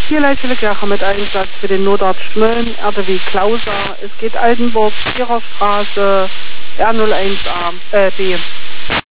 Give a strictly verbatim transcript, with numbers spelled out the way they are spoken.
Hier Leitstelle Kirche mit Einsatz für den Notarzt Schmölln, R D W Klauser. Es geht Altenburg, Viererstraße, R null eins A, äh, B.